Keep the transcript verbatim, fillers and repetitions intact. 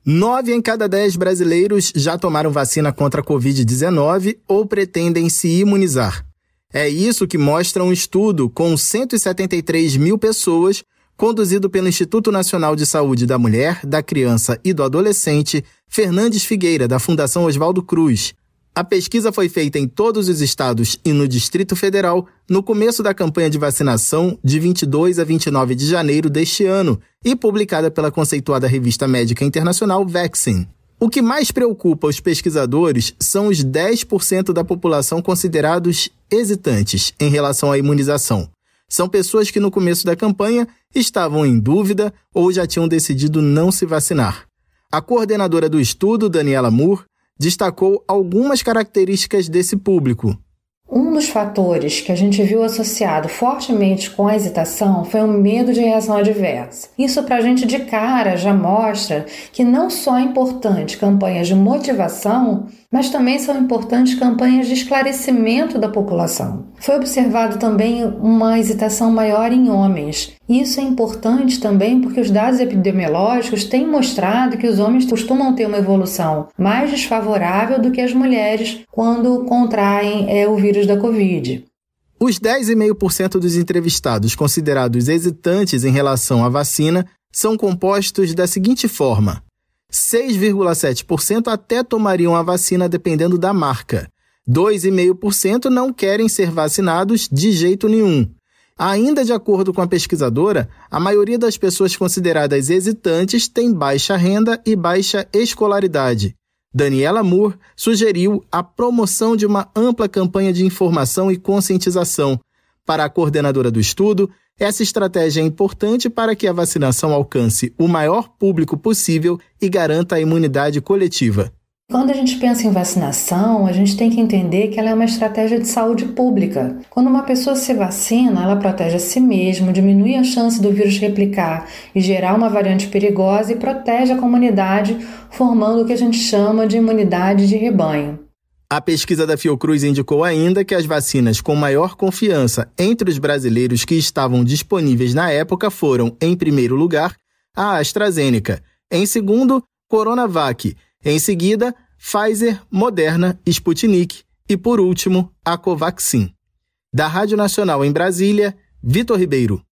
Nove em cada dez brasileiros já tomaram vacina contra a covid dezenove ou pretendem se imunizar. É isso que mostra um estudo com cento e setenta e três mil pessoas, conduzido pelo Instituto Nacional de Saúde da Mulher, da Criança e do Adolescente, Fernandes Figueira, da Fundação Oswaldo Cruz. A pesquisa foi feita em todos os estados e no Distrito Federal no começo da campanha de vacinação de vinte e dois a vinte e nove de janeiro deste ano e publicada pela conceituada revista médica internacional Vaccine. O que mais preocupa os pesquisadores são os dez por cento da população considerados hesitantes em relação à imunização. São pessoas que no começo da campanha estavam em dúvida ou já tinham decidido não se vacinar. A coordenadora do estudo, Daniela Moore, destacou algumas características desse público. Um dos fatores que a gente viu associado fortemente com a hesitação foi o medo de reação adversa. Isso para a gente de cara já mostra que não só é importante campanhas de motivação, mas também são importantes campanhas de esclarecimento da população. Foi observado também uma hesitação maior em homens. Isso é importante também porque os dados epidemiológicos têm mostrado que os homens costumam ter uma evolução mais desfavorável do que as mulheres quando contraem é, o vírus da Covid. Os dez vírgula cinco por cento dos entrevistados considerados hesitantes em relação à vacina são compostos da seguinte forma: seis vírgula sete por cento até tomariam a vacina dependendo da marca. dois vírgula cinco por cento não querem ser vacinados de jeito nenhum. Ainda de acordo com a pesquisadora, a maioria das pessoas consideradas hesitantes tem baixa renda e baixa escolaridade. Daniela Moore sugeriu a promoção de uma ampla campanha de informação e conscientização. Para a coordenadora do estudo, essa estratégia é importante para que a vacinação alcance o maior público possível e garanta a imunidade coletiva. Quando a gente pensa em vacinação, a gente tem que entender que ela é uma estratégia de saúde pública. Quando uma pessoa se vacina, ela protege a si mesma, diminui a chance do vírus replicar e gerar uma variante perigosa e protege a comunidade, formando o que a gente chama de imunidade de rebanho. A pesquisa da Fiocruz indicou ainda que as vacinas com maior confiança entre os brasileiros que estavam disponíveis na época foram, em primeiro lugar, a AstraZeneca, em segundo, Coronavac, em seguida, Pfizer, Moderna, Sputnik e, por último, a Covaxin. Da Rádio Nacional em Brasília, Vitor Ribeiro.